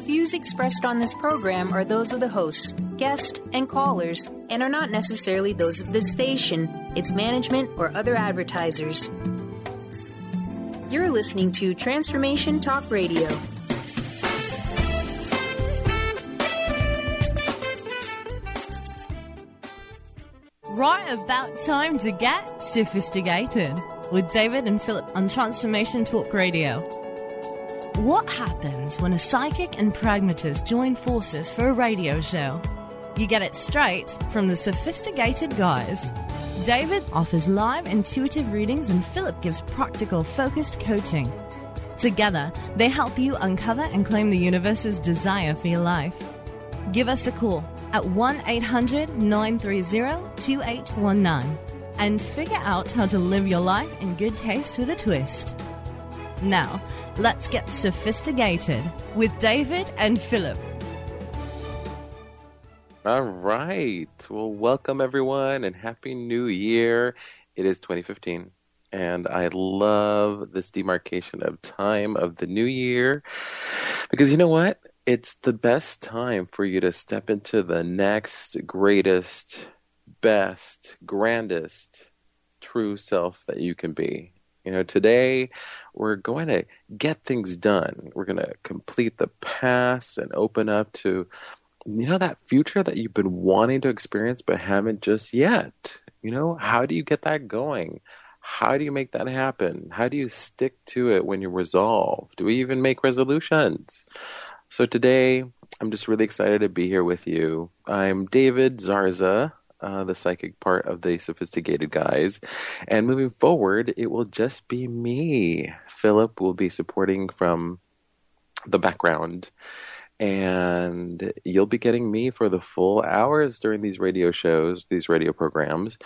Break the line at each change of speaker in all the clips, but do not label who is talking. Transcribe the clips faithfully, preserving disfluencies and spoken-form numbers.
Views expressed on this program are those of the hosts, guests, and callers, and are not necessarily those of this station, its management, or other advertisers. You're listening to Transformation Talk Radio.
Right about time to get sophisticated with David and Philip on Transformation Talk Radio. What happens when a psychic and pragmatist join forces for a radio show? You get it straight from the sophisticated guys. David offers live intuitive readings and Philip gives practical, focused coaching. Together, they help you uncover and claim the universe's desire for your life. Give us a call at one eight hundred nine three zero two eight one nine and figure out how to live your life in good taste with a twist. Now, let's get sophisticated with David and Philip.
All right. Well, welcome everyone and Happy New Year. It is twenty fifteen and I love this demarcation of time of the new year because you know what? It's the best time for you to step into the next greatest, best, grandest, true self that you can be. You know, today we're going to get things done. We're going to complete the past and open up to, you know, that future that you've been wanting to experience but haven't just yet. You know, how do you get that going? How do you make that happen? How do you stick to it when you're resolved? Do we even make resolutions? So today, I'm just really excited to be here with you. I'm David Zarza, uh, the psychic part of the Sophisticated Guys. And moving forward, it will just be me. Philip will be supporting from the background. And you'll be getting me for the full hours during these radio shows, these radio programs.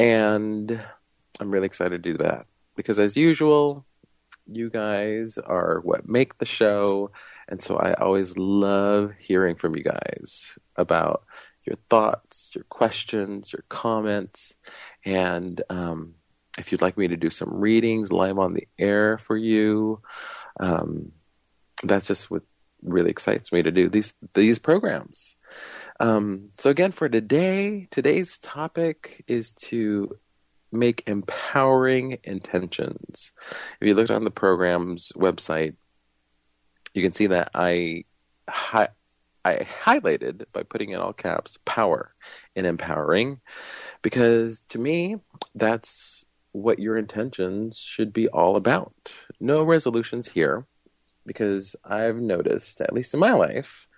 And I'm really excited to do that. Because as usual, you guys are what make the show. And so I always love hearing from you guys about your thoughts, your questions, your comments. And um, if you'd like me to do some readings live on the air for you, um, that's just what really excites me to do these these programs. Um, so again, for today, today's topic is to make empowering intentions. If you looked on the program's website, you can see that I hi- I highlighted by putting in all caps power in empowering, because to me that's what your intentions should be all about. No resolutions here, because I've noticed, at least in my life,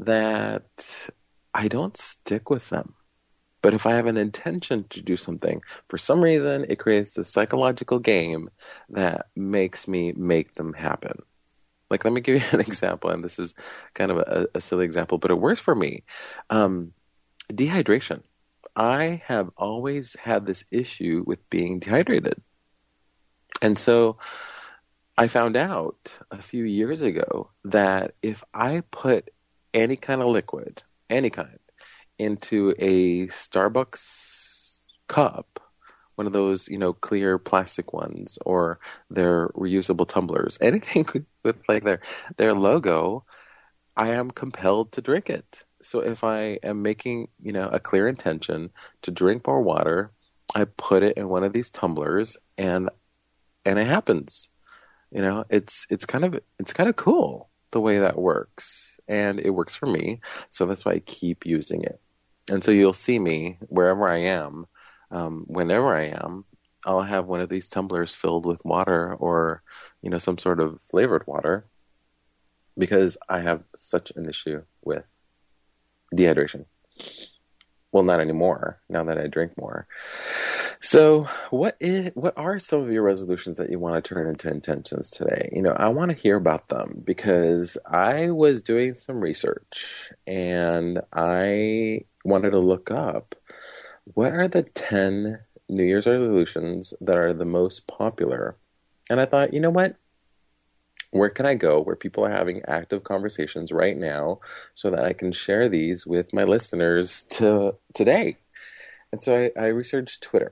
that I don't stick with them. But if I have an intention to do something, for some reason, it creates a psychological game that makes me make them happen. Like, let me give you an example, and this is kind of a, a silly example, but it works for me. Um, dehydration. I have always had this issue with being dehydrated. And so I found out a few years ago that if I put any kind of liquid, any kind, into a Starbucks cup, one of those, you know, clear plastic ones, or their reusable tumblers, anything with like their their logo, I am compelled to drink it. So if I am making, you know, a clear intention to drink more water, I put it in one of these tumblers, and and it happens. You know, it's it's kind of it's kind of cool the way that works, and it works for me. So that's why I keep using it. And so you'll see me wherever I am, um, whenever I am, I'll have one of these tumblers filled with water, or, you know, some sort of flavored water, because I have such an issue with dehydration. Well, not anymore, now that I drink more. So what is, what are some of your resolutions that you want to turn into intentions today? You know, I want to hear about them, because I was doing some research and I wanted to look up what are the ten New Year's resolutions that are the most popular. And I thought, you know what? Where can I go where people are having active conversations right now so that I can share these with my listeners to today? And so I, I researched Twitter,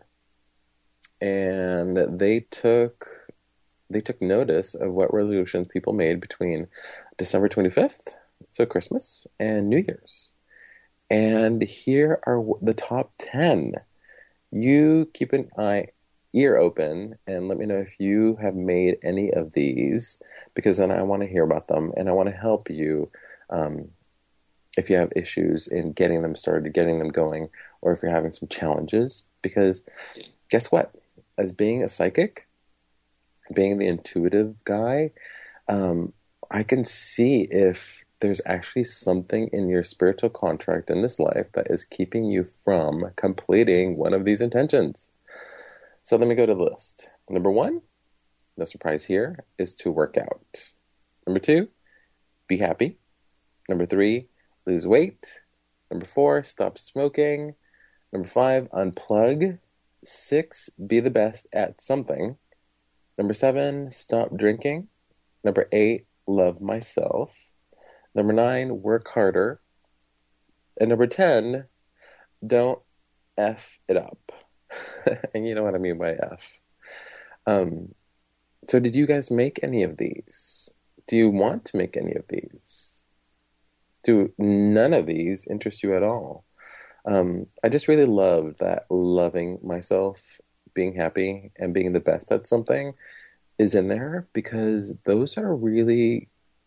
and they took they took notice of what resolutions people made between December twenty-fifth So Christmas and New Year's. And here are the top ten. You keep an eye, ear open, and let me know if you have made any of these, because then I want to hear about them, and I want to help you um, if you have issues in getting them started, getting them going, or if you're having some challenges. Because guess what? As being a psychic, being the intuitive guy, um, I can see if there's actually something in your spiritual contract in this life that is keeping you from completing one of these intentions. So let me go to the list. Number one, no surprise here, is to work out. Number two, be happy. Number three, lose weight. Number four, stop smoking. Number five, unplug. Six, be the best at something. Number seven, stop drinking. Number eight, love myself. Number nine, work harder. And number ten, don't F it up. And you know what I mean by F. Um, so did you guys make any of these? Do you want to make any of these? Do none of these interest you at all? Um, I just really love that loving myself, being happy, and being the best at something is in there, because those are really,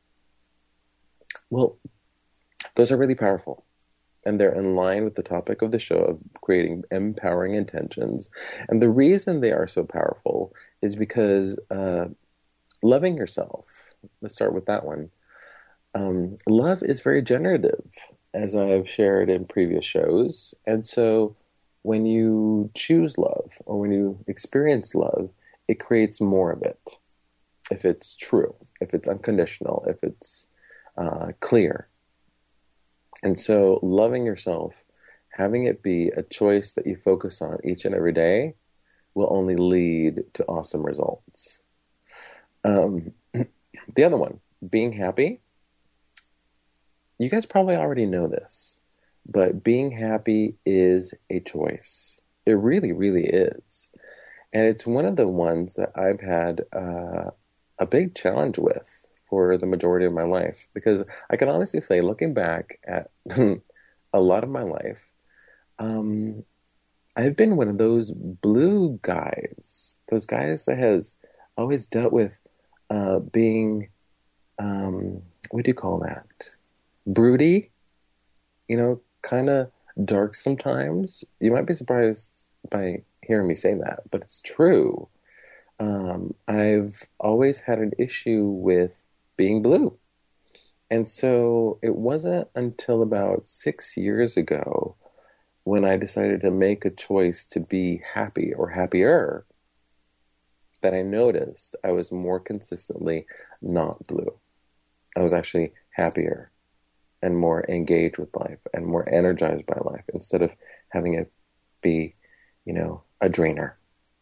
well, those are really powerful. And they're in line with the topic of the show of creating empowering intentions. And the reason they are so powerful is because uh, loving yourself, let's start with that one. Um, love is very generative, as I've shared in previous shows. And so when you choose love, or when you experience love, it creates more of it. If it's true, if it's unconditional, if it's uh, clear. And so loving yourself, having it be a choice that you focus on each and every day, will only lead to awesome results. Um, the other one, being happy. You guys probably already know this, but being happy is a choice. It really, really is. And it's one of the ones that I've had uh, a big challenge with for the majority of my life, because I can honestly say, looking back at a lot of my life, um, I've been one of those blue guys, those guys that has always dealt with uh, being, um, what do you call that? Broody, you know, kind of dark sometimes. You might be surprised by hearing me say that, but it's true. Um, I've always had an issue with being blue. And so it wasn't until about six years ago when I decided to make a choice to be happy or happier that I noticed I was more consistently not blue. I was actually happier and more engaged with life and more energized by life, instead of having it be, you know, a drainer.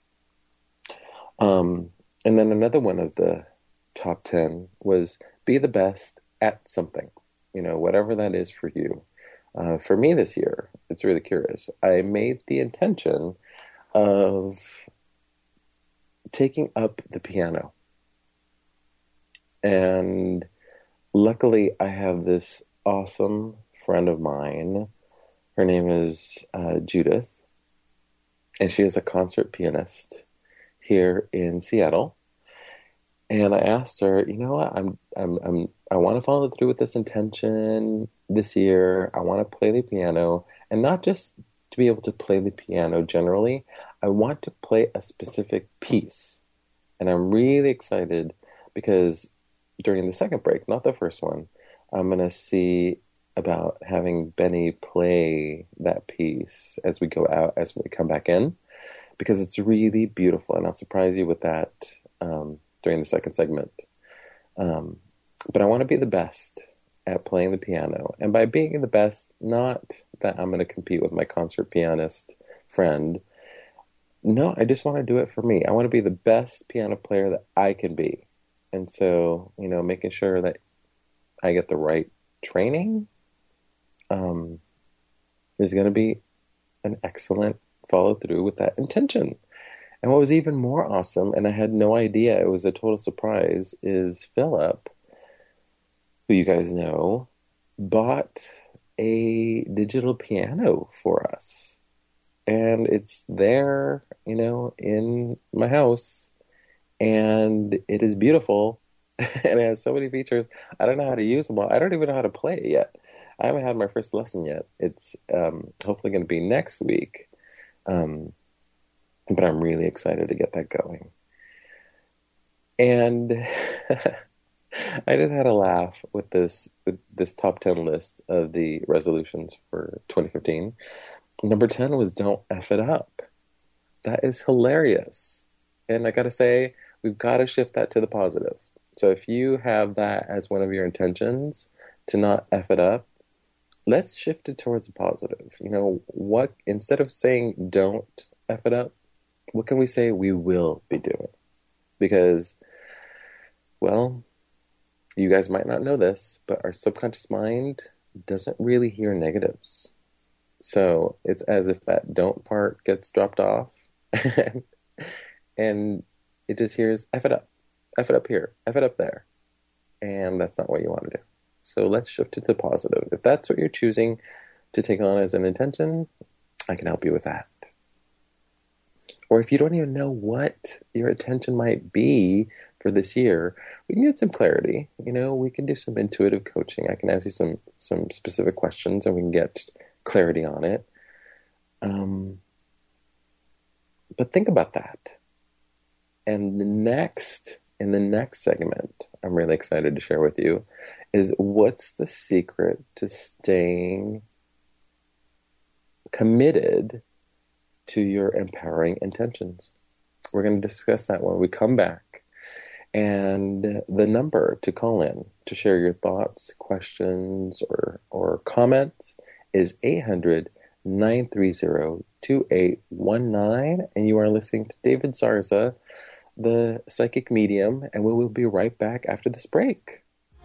Um, and then another one of the top ten was be the best at something, you know, whatever that is for you. Uh, for me this year, it's really curious. I made the intention of taking up the piano. And luckily I have this awesome friend of mine. Her name is uh, Judith, and she is a concert pianist here in Seattle. And I asked her, you know what, I'm, I'm, I'm, I want to follow through with this intention this year. I want to play the piano, and not just to be able to play the piano generally. I want to play a specific piece. And I'm really excited because during the second break, not the first one, I'm going to see about having Benny play that piece as we go out, as we come back in, because it's really beautiful. And I'll surprise you with that um, during the second segment. Um, but I want to be the best at playing the piano. And by being the best, not that I'm going to compete with my concert pianist friend. No, I just want to do it for me. I want to be the best piano player that I can be. And so, you know, making sure that I get the right training um, is going to be an excellent follow through with that intention. And what was even more awesome, and I had no idea, it was a total surprise, is Philip, who you guys know, bought a digital piano for us. And it's there, you know, in my house. And it is beautiful. And it has so many features. I don't know how to use them all. I don't even know how to play it yet. I haven't had my first lesson yet. It's um, hopefully going to be next week. Um, but I'm really excited to get that going. And I just had a laugh with this with this top ten list of the resolutions for twenty fifteen. Number ten was don't F it up. That is hilarious. And I got to say, we've got to shift that to the positive. So if you have that as one of your intentions to not F it up, let's shift it towards the positive. You know, what, instead of saying don't F it up, what can we say we will be doing? Because, well, you guys might not know this, but our subconscious mind doesn't really hear negatives. So it's as if that don't part gets dropped off and it just hears F it up, F it up here, F it up there. And that's not what you want to do. So let's shift it to the positive. If that's what you're choosing to take on as an intention, I can help you with that. Or if you don't even know what your intention might be for this year, we can get some clarity. You know, we can do some intuitive coaching. I can ask you some, some specific questions and we can get clarity on it. Um, but think about that. And the next, in the next segment, I'm really excited to share with you, is what's the secret to staying committed to your empowering intentions. We're going to discuss that when we come back. And the number to call in to share your thoughts, questions, or, or comments is eight hundred, nine three zero, two eight one nine. And you are listening to David Zarza, the psychic medium, and we will be right back after this break.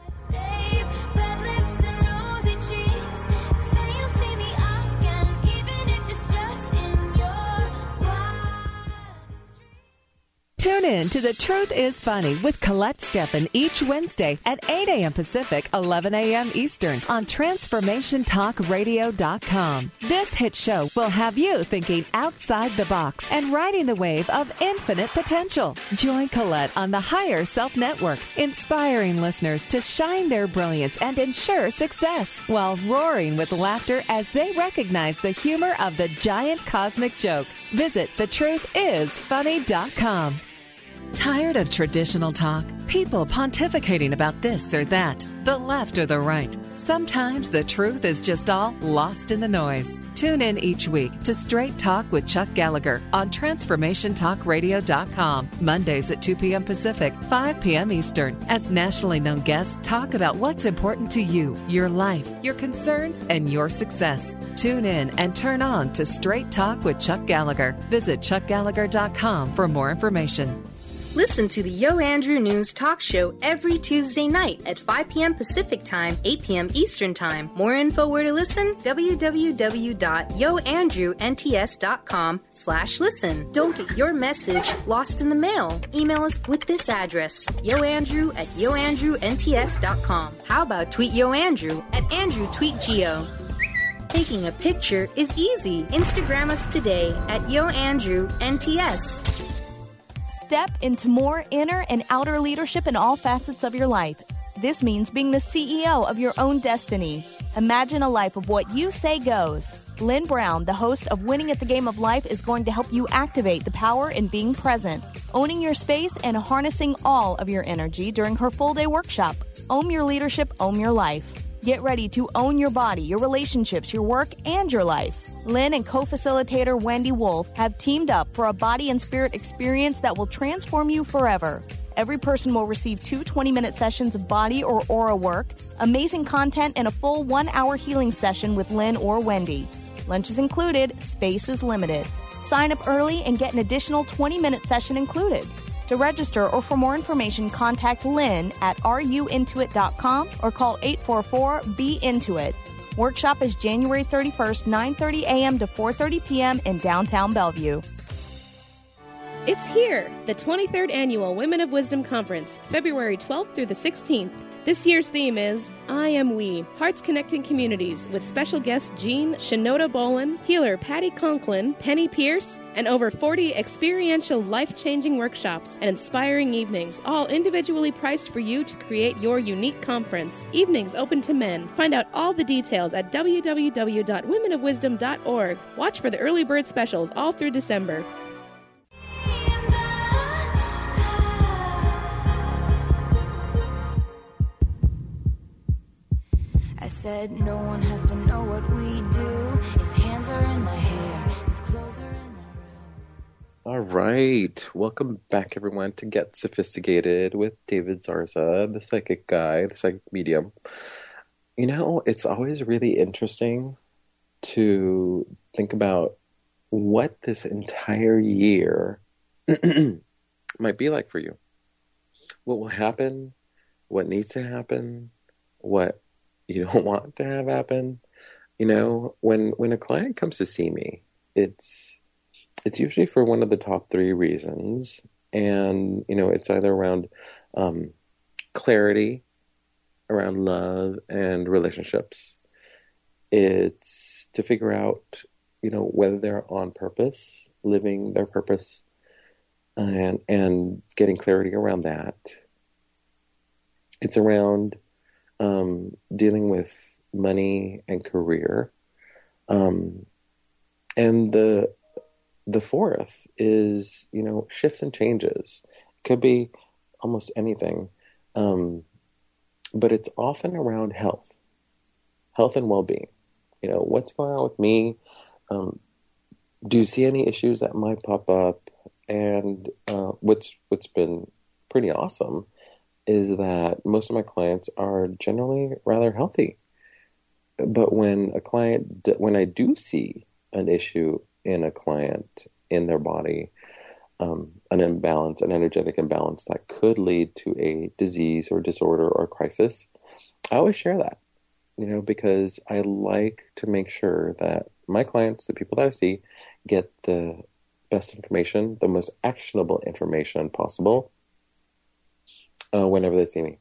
Tune in to The Truth is Funny with Colette Steffen each Wednesday at eight a.m. Pacific, eleven a.m. Eastern on Transformation Talk Radio dot com. This hit show will have you thinking outside the box and riding the wave of infinite potential. Join Colette on the Higher Self Network, inspiring listeners to shine their brilliance and ensure success while roaring with laughter as they recognize the humor of the giant cosmic joke. Visit the truth is funny dot com. Tired of traditional talk? People pontificating about this or that, the left or the right. Sometimes the truth is just all lost in the noise. Tune in each week to Straight Talk with Chuck Gallagher on Transformation Talk Radio dot com, Mondays at two p.m. Pacific, five p.m. Eastern, as nationally known guests talk about what's important to you, your life, your concerns, and your success. Tune in and turn on to Straight Talk with Chuck Gallagher. Visit Chuck Gallagher dot com for more information.
Listen to the Yo Andrew News Talk Show every Tuesday night at five p.m. Pacific Time, eight p.m. Eastern Time. More info where to listen? w w w dot yo andrew n t s dot com slash listen. Don't get your message lost in the mail. Email us with this address, yoandrew at yo andrew n t s dot com. How about tweet Yo Andrew at Andrew Tweet Geo? Taking a picture is easy. Instagram us today at Yo Andrew N T S.
Step into more inner and outer leadership in all facets of your life. This means being the C E O of your own destiny. Imagine a life of what you say goes. Lynn Brown, the host of Winning at the Game of Life, is going to help you activate the power in being present, owning your space, and harnessing all of your energy during her full-day workshop. Own your leadership, own your life. Get ready to own your body, your relationships, your work, and your life. Lynn and co-facilitator Wendy Wolf have teamed up for a body and spirit experience that will transform you forever. Every person will receive two twenty-minute sessions of body or aura work, amazing content, and a full one-hour healing session with Lynn or Wendy. Lunch is included, space is limited. Sign up early and get an additional twenty-minute session included. To register or for more information, contact Lynn at r u intuit dot com or call eight four four, B intuit. Workshop is January thirty-first, nine thirty a.m. to four thirty p.m. in downtown Bellevue.
It's here, the twenty-third Annual Women of Wisdom Conference, February twelfth through the sixteenth. This year's theme is I Am We, Hearts Connecting Communities, with special guests Jean Shinoda Bolin, healer Patty Conklin, Penny Pierce, and over forty experiential life-changing workshops and inspiring evenings, all individually priced for you to create your unique conference. Evenings open to men. Find out all the details at w w w dot women of wisdom dot org. Watch for the early bird specials all through December.
I said no one has to know what we do. His hands are in my hair, his clothes are in my room.
All right. Welcome back, everyone, to Get Sophisticated with David Zarza, the psychic guy, the psychic medium. You know, it's always really interesting to think about what this entire year might be like for you. What will happen, what needs to happen, what you don't want to have happen. You know, when when a client comes to see me, it's it's usually for one of the top three reasons. And, you know, it's either around um, clarity, around love and relationships. It's to figure out, you know, whether they're on purpose, living their purpose, and and getting clarity around that. It's around um, dealing with money and career. Um, and the the fourth is, you know, shifts and changes. It could be almost anything. Um, but it's often around health, health and well-being. You know, what's going on with me? Um, do you see any issues that might pop up? And uh, what's what's been pretty awesome is that most of my clients are generally rather healthy. But when a client, when I do see an issue in a client, in their body, um, an imbalance, an energetic imbalance that could lead to a disease or disorder or crisis, I always share that, you know, because I like to make sure that my clients, the people that I see, get the best information, the most actionable information possible uh, whenever they see me.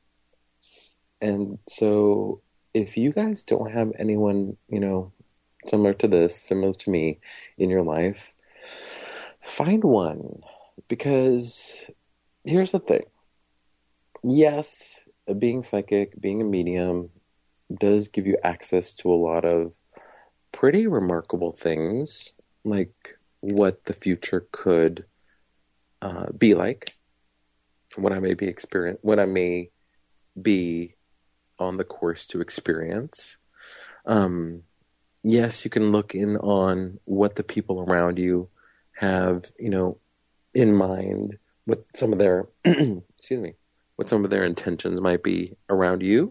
And so if you guys don't have anyone, you know, similar to this, similar to me in your life, find one. Because here's the thing. Yes, being psychic, being a medium does give you access to a lot of pretty remarkable things, like what the future could uh, be like, what I may be experience, what I may be on the course to experience. Um, yes, you can look in on what the people around you have, you know, in mind, what some of their, excuse me, what some of their intentions might be around you.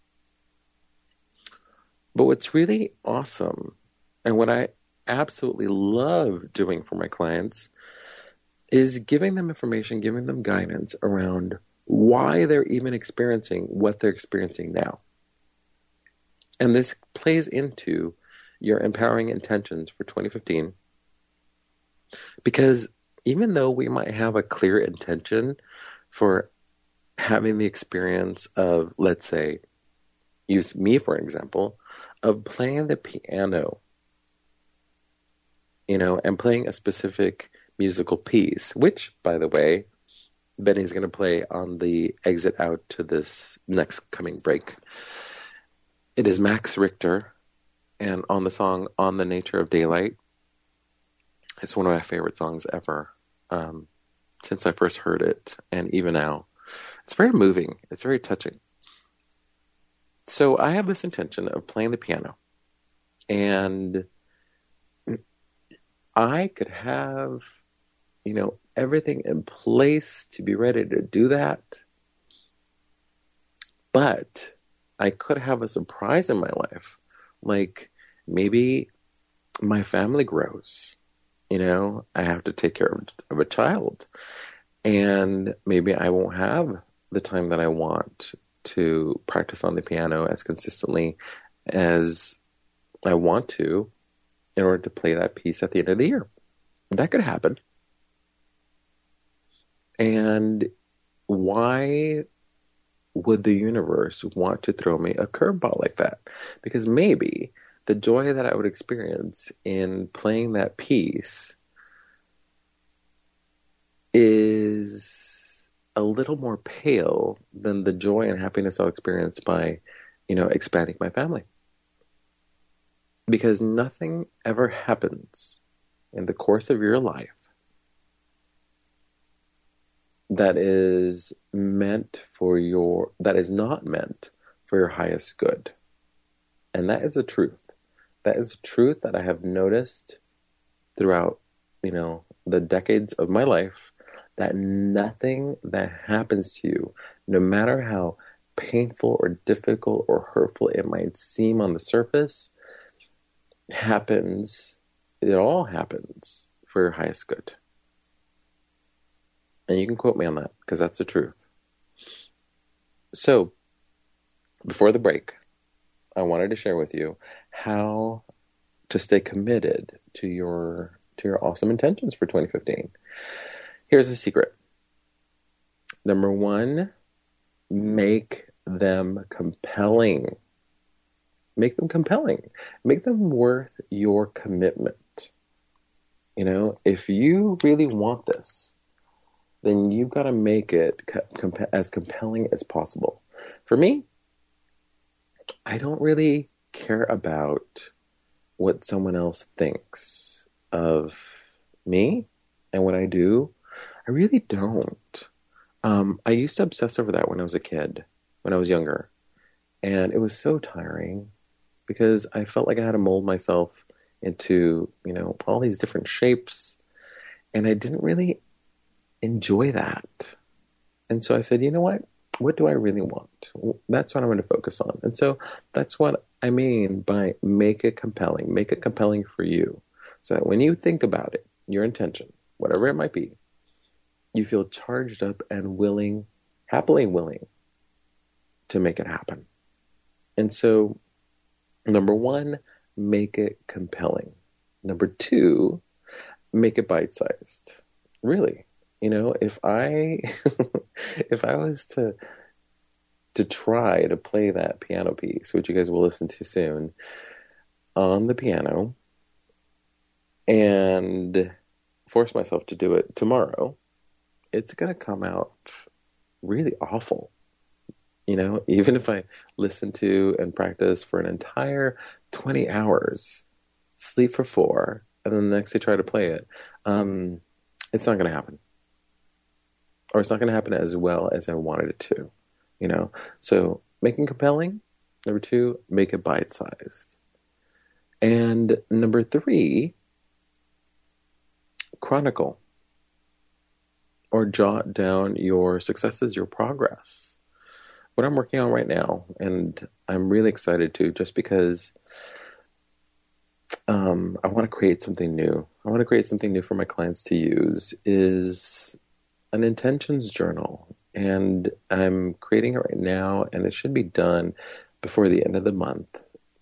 But what's really awesome, and what I absolutely love doing for my clients, is giving them information, giving them guidance around why they're even experiencing what they're experiencing now. And this plays into your empowering intentions for twenty fifteen, because even though we might have a clear intention for having the experience of, let's say, use me for example, of playing the piano, you know, and playing a specific musical piece, which, by the way, Benny's going to play on the exit out to this next coming break. It is Max Richter, and on the song On the Nature of Daylight. It's one of my favorite songs ever, um, since I first heard it, and even now. It's very moving. It's very touching. So I have this intention of playing the piano, and I could have, you know, everything in place to be ready to do that. But I could have a surprise in my life. Like maybe my family grows, you know, I have to take care of, of a child, and maybe I won't have the time that I want to practice on the piano as consistently as I want to in order to play that piece at the end of the year. That could happen. And why would the universe want to throw me a curveball like that? Because maybe the joy that I would experience in playing that piece is a little more pale than the joy and happiness I'll experience by, you know, expanding my family. Because nothing ever happens in the course of your life that is meant for your, that is not meant for your highest good. And that is the truth. That is the truth that I have noticed throughout, you know, the decades of my life, that nothing that happens to you, no matter how painful or difficult or hurtful it might seem on the surface, happens, it all happens for your highest good. And you can quote me on that, because that's the truth. So, before the break, I wanted to share with you how to stay committed to your to your awesome intentions for twenty fifteen. Here's the secret. Number one, make them compelling. Make them compelling. Make them worth your commitment. You know, if you really want this, then you've got to make it comp- as compelling as possible. For me, I don't really care about what someone else thinks of me and what I do. I really don't. Um, I used to obsess over that when I was a kid, when I was younger. And it was so tiring because I felt like I had to mold myself into, you know, all these different shapes. And I didn't really enjoy that. And so I said, you know what? What do I really want? That's what I'm going to focus on. And so that's what I mean by make it compelling. Make it compelling for you. So that when you think about it, your intention, whatever it might be, you feel charged up and willing, happily willing to make it happen. And so, number one, make it compelling. Number two, make it bite-sized. Really. You know, if I if I was to to try to play that piano piece, which you guys will listen to soon, on the piano, and force myself to do it tomorrow, it's going to come out really awful. You know, even if I listen to and practice for an entire twenty hours, sleep for four, and then the next day try to play it, um, it's not going to happen. Or it's not going to happen as well as I wanted it to, you know. So making compelling. Number two, make it bite-sized. And number three, chronicle or jot down your successes, your progress. What I'm working on right now, and I'm really excited to, just because um, I want to create something new. I want to create something new for my clients to use, is an intentions journal. And I'm creating it right now, and it should be done before the end of the month.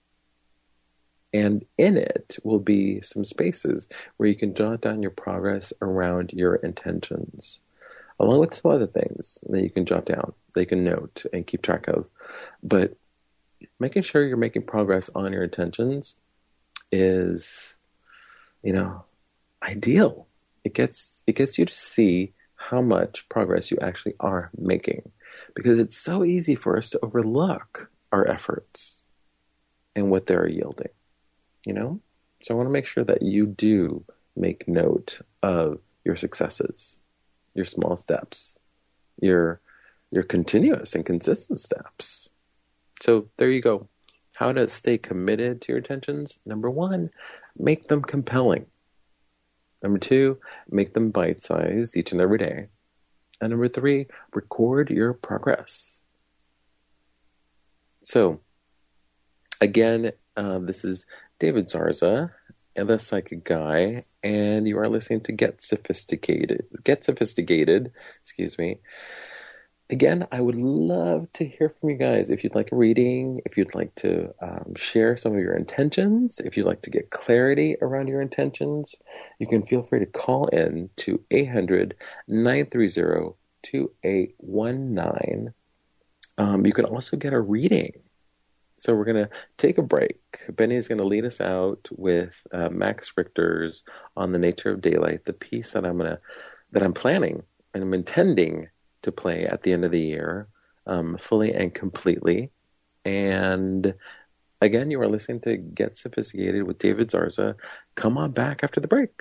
And in it will be some spaces where you can jot down your progress around your intentions, along with some other things that you can jot down, that you can note and keep track of. But making sure you're making progress on your intentions is, you know, ideal. It gets it gets you to see how much progress you actually are making, because it's so easy for us to overlook our efforts and what they're yielding, you know? So I want to make sure that you do make note of your successes, your small steps, your your continuous and consistent steps. So there you go. How to stay committed to your intentions. Number one, make them compelling. Number two, make them bite-sized each and every day. And number three, record your progress. So, again, uh, this is David Zarza, and the Psychic Guy, and you are listening to Get Sophisticated. Get Sophisticated, excuse me. Again, I would love to hear from you guys. If you'd like a reading, if you'd like to um, share some of your intentions, if you'd like to get clarity around your intentions, you can feel free to call in to eight hundred, nine three zero, two eight one nine. Um, you can also get a reading. So we're going to take a break. Benny is going to lead us out with uh, Max Richter's On the Nature of Daylight, the piece that I'm going to that I'm planning and I'm intending to play at the end of the year, um, fully and completely. And again, you are listening to Get Sophisticated with David Zarza. Come on back after the break.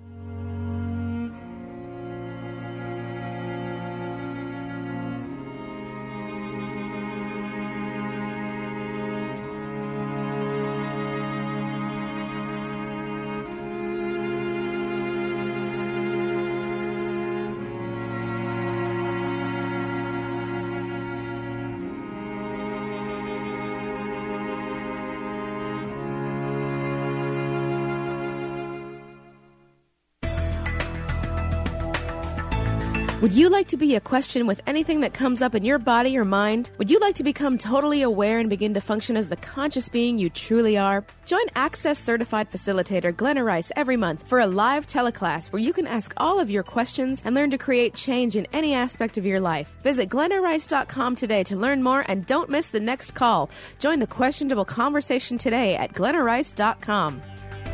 Would you like to be a question with anything that comes up in your body or mind? Would you like to become totally aware and begin to function as the conscious being you truly are? Join Access Certified Facilitator Glenna Rice every month for a live teleclass where you can ask all of your questions and learn to create change in any aspect of your life. Visit glenna rice dot com today to learn more and don't miss the next call. Join the questionable conversation today at glenna rice dot com.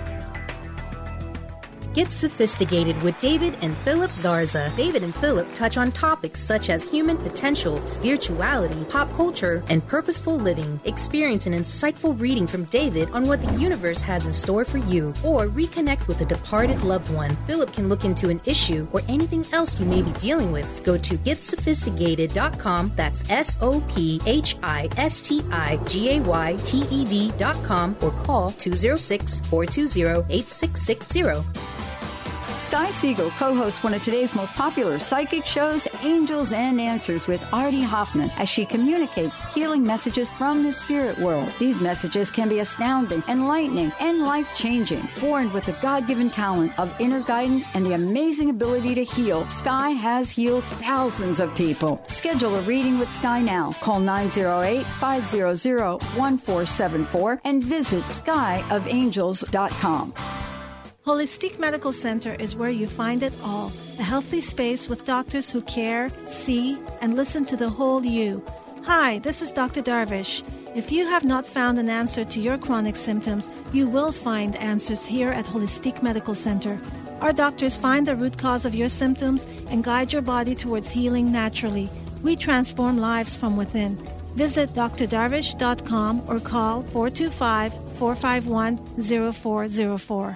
Get Sophisticated with David and Philip Zarza. David and Philip touch on topics such as human potential, spirituality, pop culture, and purposeful living. Experience an insightful reading from David on what the universe has in store for you, or reconnect with a departed loved one. Philip can look into an issue or anything else you may be dealing with. Go to get sophisticated dot com. That's S O P H I S T I G A Y T E D dot com, or call two oh six, four two zero, eight six six zero.
Sky Siegel co-hosts one of today's most popular psychic shows, Angels and Answers, with Artie Hoffman, as she communicates healing messages from the spirit world. These messages can be astounding, enlightening, and life-changing. Born with the God-given talent of inner guidance and the amazing ability to heal, Sky has healed thousands of people. Schedule a reading with Sky now. Call nine oh eight, five hundred, one four seven four and visit sky of angels dot com.
Holistic Medical Center is where you find it all. A healthy space with doctors who care, see, and listen to the whole you. Hi, this is Doctor Darvish. If you have not found an answer to your chronic symptoms, you will find answers here at Holistic Medical Center. Our doctors find the root cause of your symptoms and guide your body towards healing naturally. We transform lives from within. Visit d r darvish dot com or call four two five, four five one, zero four zero four.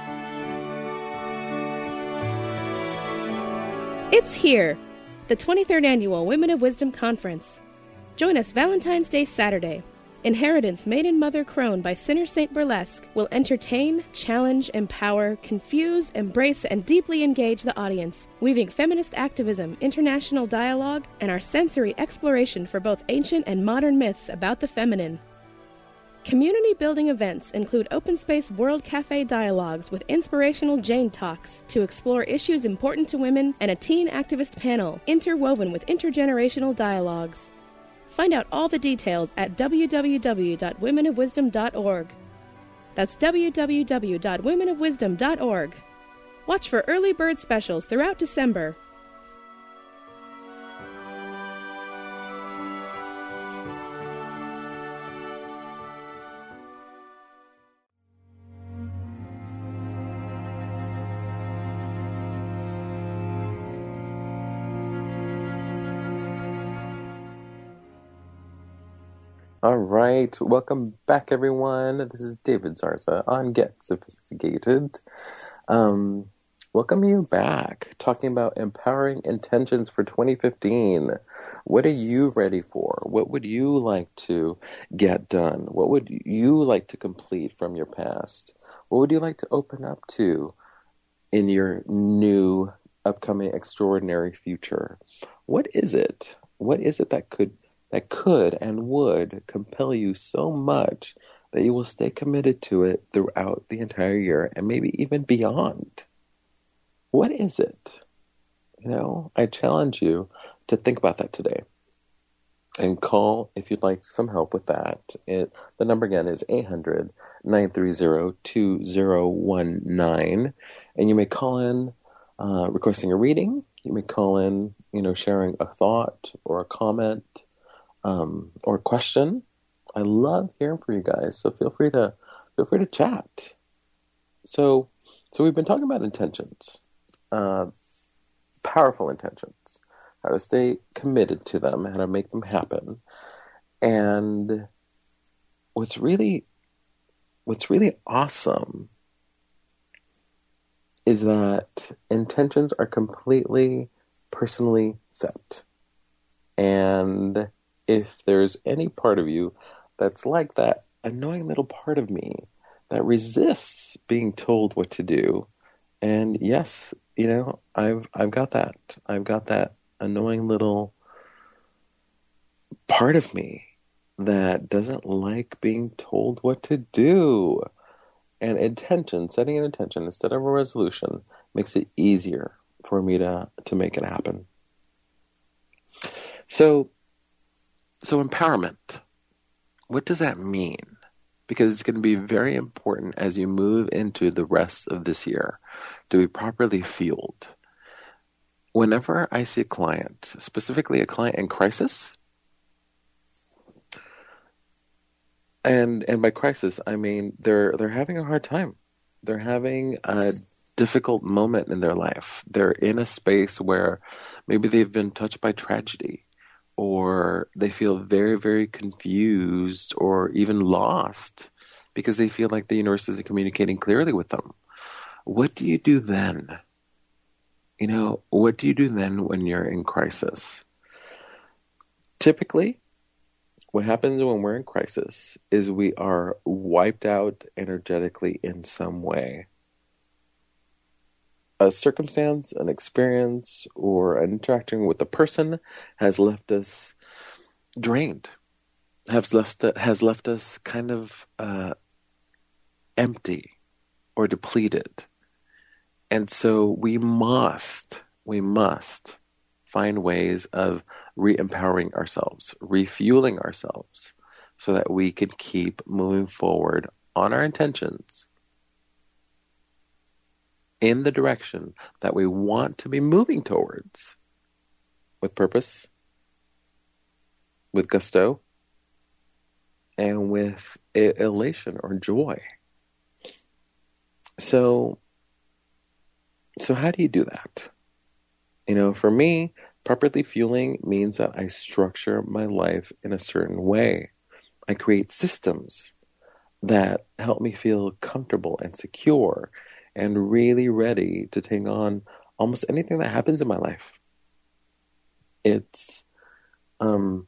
It's here, the twenty-third Annual Women of Wisdom Conference. Join us Valentine's Day Saturday. Inheritance Maiden Mother Crone by Sinner Saint Burlesque will entertain, challenge, empower, confuse, embrace, and deeply engage the audience, weaving feminist activism, international dialogue, and our sensory exploration for both ancient and modern myths about the feminine. Community-building events include open space World Cafe dialogues with inspirational Jane Talks to explore issues important to women, and a teen activist panel interwoven with intergenerational dialogues. Find out all the details at w w w dot women of wisdom dot org. That's w w w dot women of wisdom dot org. Watch for early bird specials throughout December.
All right, welcome back, everyone. This is David Zarza on Get Sophisticated. Um, welcome you back, talking about empowering intentions for twenty fifteen. What are you ready for? What would you like to get done? What would you like to complete from your past? What would you like to open up to in your new, upcoming, extraordinary future? What is it? What is it that could that could and would compel you so much that you will stay committed to it throughout the entire year and maybe even beyond? What is it? You know, I challenge you to think about that today. And call if you'd like some help with that. It, the number again is eight hundred, nine three zero, two zero one nine. And you may call in uh, requesting a reading. You may call in, you know, sharing a thought or a comment. um, or question, I love hearing from you guys. So feel free to feel free to chat. So, so we've been talking about intentions, uh, powerful intentions, how to stay committed to them, how to make them happen, and what's really, what's really awesome is that intentions are completely personally set. And if there's any part of you that's like that annoying little part of me that resists being told what to do, and yes, you know, I've I've got that. I've got that annoying little part of me that doesn't like being told what to do. And intention, setting an intention instead of a resolution, makes it easier for me to, to make it happen. So, so empowerment, what does that mean? Because it's going to be very important as you move into the rest of this year to be properly fueled. Whenever I see a client, specifically a client in crisis, And and by crisis, I mean they're they're having a hard time. They're having a difficult moment in their life. They're in a space where maybe they've been touched by tragedy, or they feel very, very confused or even lost because they feel like the universe isn't communicating clearly with them. What do you do then? You know, what do you do then when you're in crisis? Typically, what happens when we're in crisis is we are wiped out energetically in some way. A circumstance, an experience, or an interaction with a person has left us drained, has left, has left us kind of uh, empty or depleted. And so we must, we must find ways of re-empowering ourselves, refueling ourselves, so that we can keep moving forward on our intentions in the direction that we want to be moving towards, with purpose, with gusto, and with elation or joy. So, so how do you do that? You know, for me, properly fueling means that I structure my life in a certain way. I create systems that help me feel comfortable and secure and really ready to take on almost anything that happens in my life. It's, um,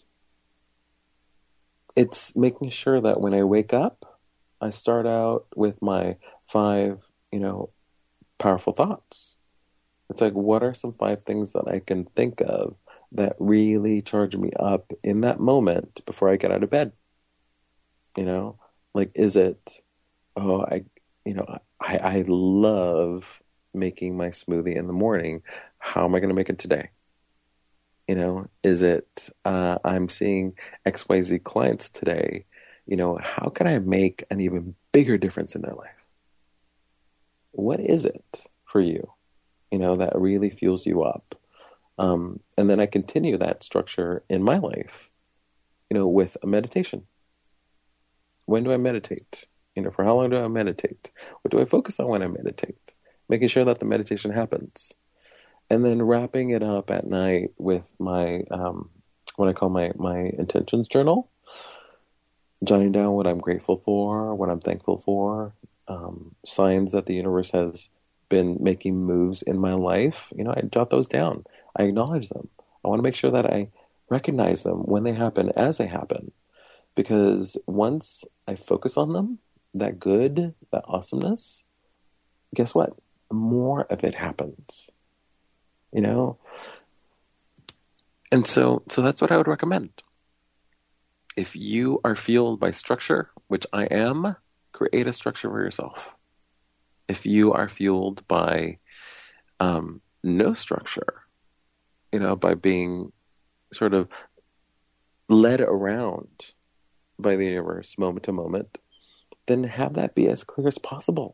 it's making sure that when I wake up, I start out with my five, you know, powerful thoughts. It's like, what are some five things that I can think of that really charge me up in that moment before I get out of bed? You know, like, is it, oh, I, you know, I, I love making my smoothie in the morning. How am I going to make it today? You know, is it, uh, I'm seeing X Y Z clients today. You know, how can I make an even bigger difference in their life? What is it for you? You know, that really fuels you up. Um, and then I continue that structure in my life, you know, with a meditation. When do I meditate? You know, for how long do I meditate? What do I focus on when I meditate? Making sure that the meditation happens. And then wrapping it up at night with my, um, what I call my, my intentions journal. Jotting down what I'm grateful for, what I'm thankful for, um, signs that the universe has been making moves in my life. You know, I jot those down. I acknowledge them. I want to make sure that I recognize them when they happen, as they happen. Because once I focus on them, that good, that awesomeness, guess what? More of it happens. You know? And so, so that's what I would recommend. If you are fueled by structure, which I am, create a structure for yourself. If you are fueled by um, no structure, you know, by being sort of led around by the universe moment to moment, then have that be as clear as possible.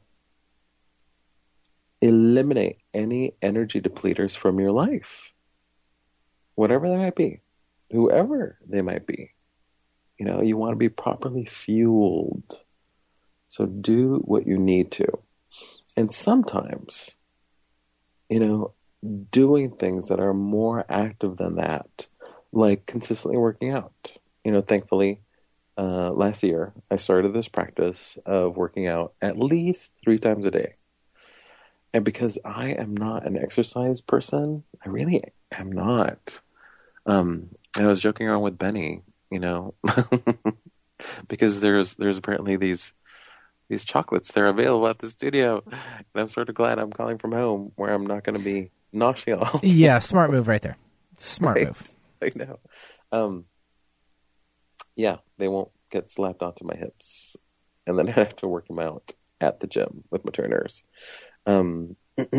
Eliminate any energy depleters from your life, whatever they might be. whoever they might be. You know, you want to be properly fueled. So do what you need to. And sometimes, you know, doing things that are more active than that, like consistently working out. You know, thankfully, uh, last year, I started this practice of working out at least three times a day. And because I am not an exercise person, I really am not. Um, and I was joking around with Benny, you know, because there's there's apparently these these chocolates. They're available at the studio. And I'm sort of glad I'm calling from home where I'm not going to be noshing all.
Yeah, smart move right there. Smart
Right?
move.
I know. Um, yeah, they won't get slapped onto my hips. And then I have to work them out at the gym with my trainers. Um,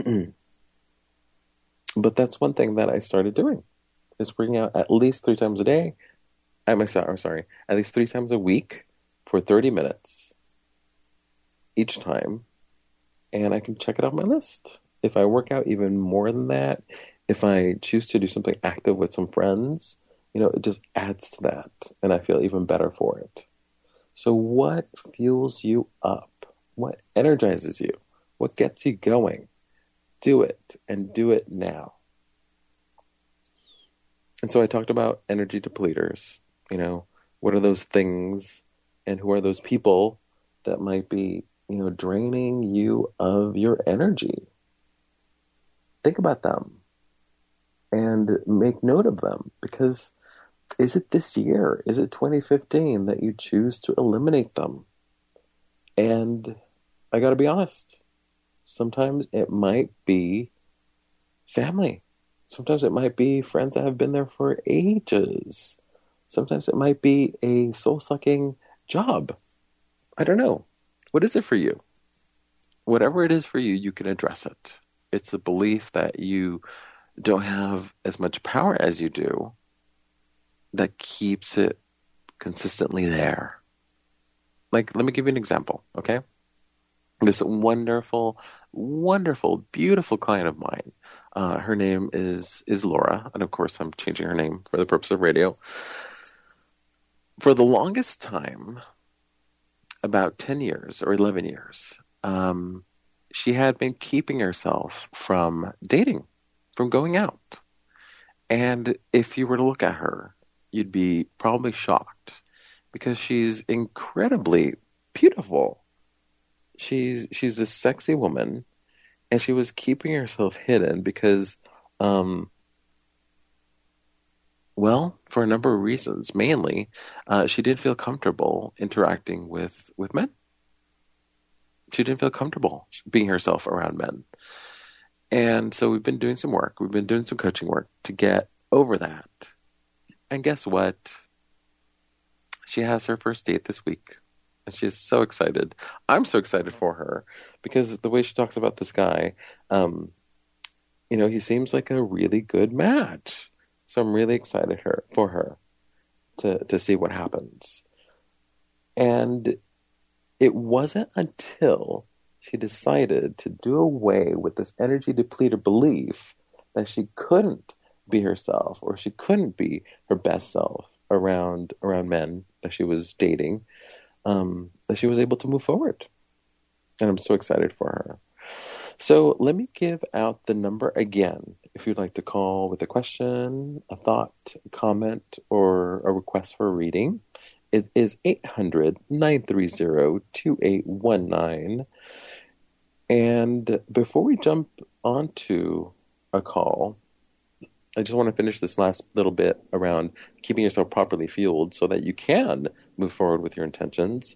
but that's one thing that I started doing, is working out at least three times a day. I'm sorry, I'm sorry, at least three times a week for thirty minutes each time. And I can check it off my list. If I work out even more than that, if I choose to do something active with some friends, you know, it just adds to that. And I feel even better for it. So what fuels you up? What energizes you? What gets you going? Do it, and do it now. And so I talked about energy depleters. You know, what are those things and who are those people that might be, you know, draining you of your energy? Think about them and make note of them, because is it this year? Is it twenty fifteen that you choose to eliminate them? And I got to be honest, sometimes it might be family. Sometimes it might be friends that have been there for ages. Sometimes it might be a soul-sucking job. I don't know. What is it for you? Whatever it is for you, you can address it. It's the belief that you don't have as much power as you do that keeps it consistently there. Like, let me give you an example, okay? This wonderful, wonderful, beautiful client of mine. Uh, her name is is Laura, and of course I'm changing her name for the purpose of radio. For the longest time, about ten years or eleven years, um, she had been keeping herself from dating, from going out. And if you were to look at her, you'd be probably shocked, because she's incredibly beautiful. She's she's this sexy woman, and she was keeping herself hidden because, um, well, for a number of reasons. Mainly, uh, she didn't feel comfortable interacting with, with men. She didn't feel comfortable being herself around men. And so we've been doing some work. We've been doing some coaching work to get over that. And guess what? She has her first date this week. And she's so excited. I'm so excited for her, because the way she talks about this guy, um, you know, he seems like a really good match. So I'm really excited her, for her to, to see what happens. And it wasn't until she decided to do away with this energy depleter belief that she couldn't be herself, or she couldn't be her best self around around men that she was dating, um, that she was able to move forward. And I'm so excited for her. So let me give out the number again. If you'd like to call with a question, a thought, a comment, or a request for a reading, it is eight hundred, nine three zero, two eight one nine. And before we jump onto a call, I just want to finish this last little bit around keeping yourself properly fueled so that you can move forward with your intentions.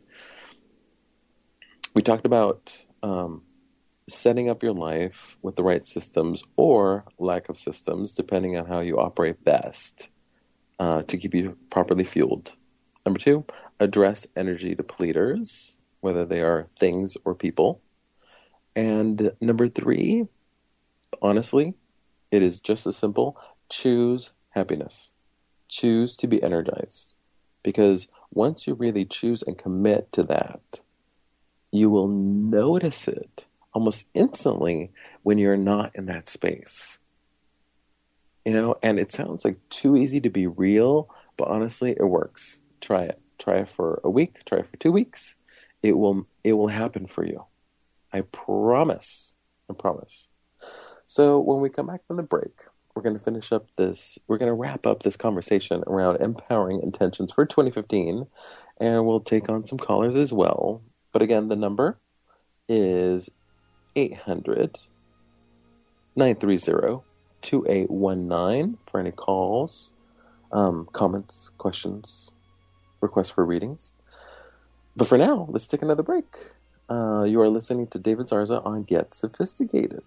We talked about um, setting up your life with the right systems or lack of systems, depending on how you operate best, uh, to keep you properly fueled. Number two, address energy depleters, whether they are things or people. And number three, honestly, it is just as simple. Choose happiness. Choose to be energized. Because once you really choose and commit to that, you will notice it almost instantly when you're not in that space. You know, and it sounds like too easy to be real, but honestly, it works. Try it. Try it for a week. Try it for two weeks. It will, it will happen for you. I promise. I promise. So when we come back from the break, we're going to finish up this, we're going to wrap up this conversation around empowering intentions for twenty fifteen, and we'll take on some callers as well. But again, the number is eight hundred, nine three zero, two eight one nine for any calls, um, comments, questions, requests for readings. But for now, let's take another break. Uh, you are listening to David Zarza on Get Sophisticated.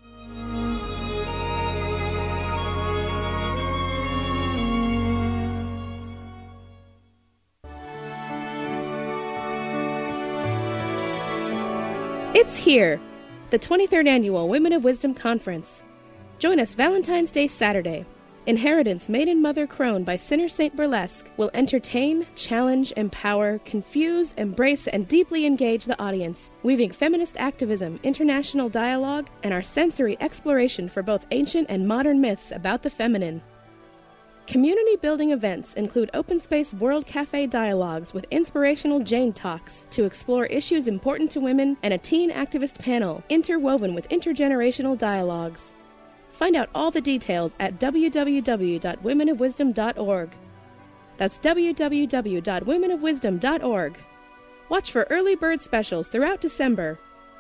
It's here, the twenty-third Annual Women of Wisdom Conference. Join us Valentine's Day Saturday. Inheritance Maiden Mother Crone by Sinner Saint Burlesque will entertain, challenge, empower, confuse, embrace, and deeply engage the audience, weaving feminist activism, international dialogue, and our sensory exploration for both ancient and modern myths about the feminine. Community-building events include open space World Cafe dialogues with inspirational Jane Talks to explore issues important to women and a teen activist panel interwoven with intergenerational dialogues. Find out all the details at w w w dot women of wisdom dot org. That's w w w dot women of wisdom dot org. Watch for early bird specials throughout December.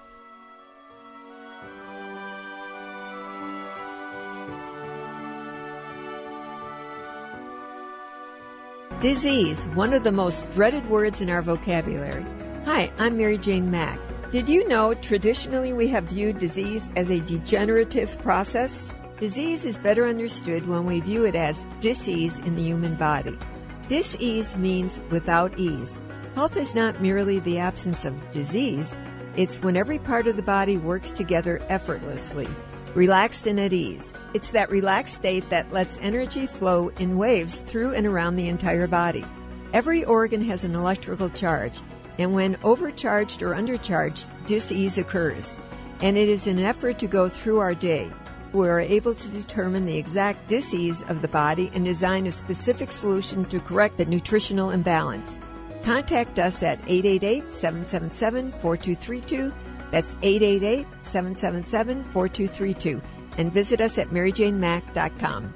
Disease, one of the most dreaded words in our vocabulary. Hi, I'm Mary Jane Mack. Did you know traditionally we have viewed disease as a degenerative process? Disease is better understood when we view it as dis-ease in the human body. Dis-ease means without ease. Health is not merely the absence of disease, it's when every part of the body works together effortlessly, relaxed and at ease. It's that relaxed state that lets energy flow in waves through and around the entire body. Every organ has an electrical charge, and when overcharged or undercharged, dis-ease occurs. And it is an effort to go through our day. We are able to determine the exact dis-ease of the body and design a specific solution to correct the nutritional imbalance. Contact us at eight eight eight, seven seven seven, four two three two. That's eight eight eight, seven seven seven, four two three two. And visit us at mary jane mack dot com.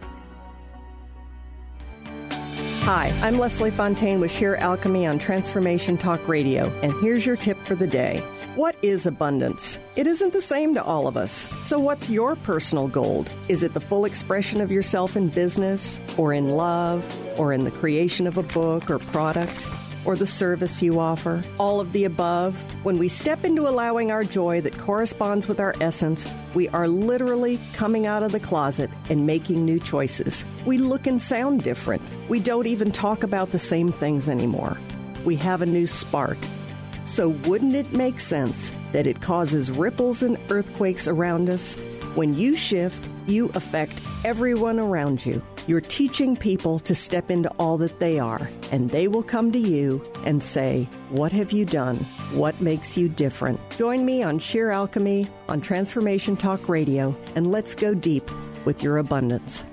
Hi, I'm Leslie Fontaine with Sheer Alchemy on Transformation Talk Radio, and here's your tip for the day. What is abundance? It isn't the same to all of us. So what's your personal gold? Is it the full expression of yourself in business, or in love, or in the creation of a book or product, or the service you offer? All of the above? When we step into allowing our joy that corresponds with our essence, we are literally coming out of the closet and making new choices. We look and sound different. We don't even talk about the same things anymore. We have a new spark. So wouldn't it make sense that it causes ripples and earthquakes around us? When you shift, you affect everyone around you. You're teaching people to step into all that they are, and they will come to you and say, what have you done? What makes you different? Join me on Sheer Alchemy on Transformation Talk Radio, and let's go deep with your abundance.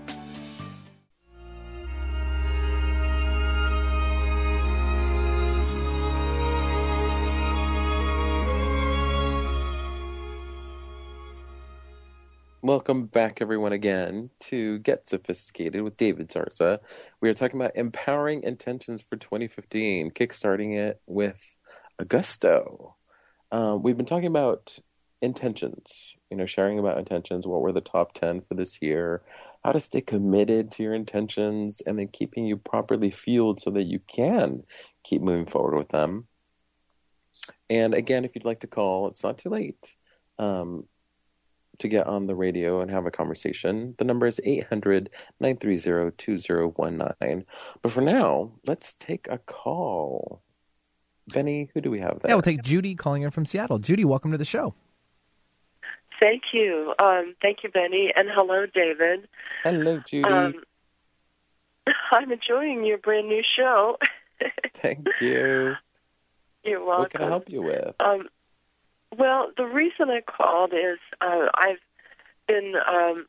Welcome back, everyone, again to Get Sophisticated with David Zarza. We are talking about empowering intentions for twenty fifteen, kickstarting it with a gusto. Um, we've been talking about intentions, you know, sharing about intentions, what were the top ten for this year, how to stay committed to your intentions, and then keeping you properly fueled so that you can keep moving forward with them. And again, if you'd like to call, it's not too late. Um, to get on the radio and have a conversation. The number is eight hundred, nine three zero, two zero one nine. But for now, let's take a call. Benny, who do we have there?
Yeah, we'll take Judy calling in from Seattle. Judy, welcome to the show.
Thank you. Um, thank you, Benny. And hello, David.
Hello, Judy.
Um, I'm enjoying your brand new show.
Thank you.
You're welcome.
What can I help you with?
Um, Well, the reason I called is uh, I've been um,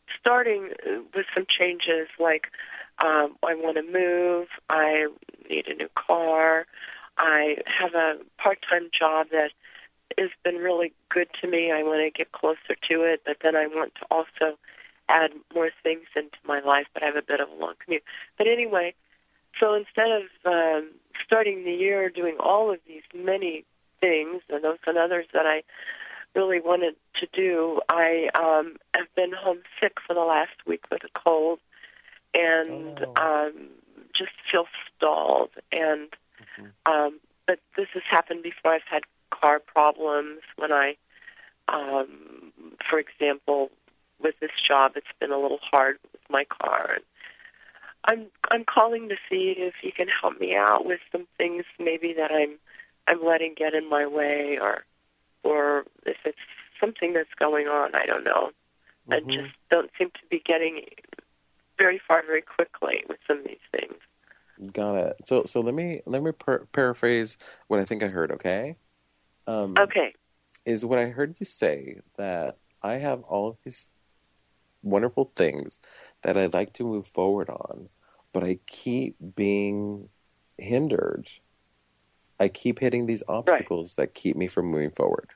starting with some changes, like um, I want to move, I need a new car, I have a part-time job that has been really good to me. I want to get closer to it, but then I want to also add more things into my life, but I have a bit of a long commute. But anyway, so instead of um, starting the year doing all of these many things, and those and others that I really wanted to do, I um, have been homesick for the last week with a cold, and
oh.
um, just feel stalled. And mm-hmm. um, but this has happened before. I've had car problems when I, um, for example, with this job, it's been a little hard with my car. And I'm I'm calling to see if you can help me out with some things maybe that I'm I'm letting get in my way, or or if it's something that's going on, I don't know. Mm-hmm. I just don't seem to be getting very far very quickly with some of these things.
Got it. So so let me let me per- paraphrase what I think I heard. Okay. Um,
okay.
Is what I heard you say that I have all of these wonderful things that I'd like to move forward on, but I keep being hindered. I keep hitting these obstacles right. that keep me from moving forward.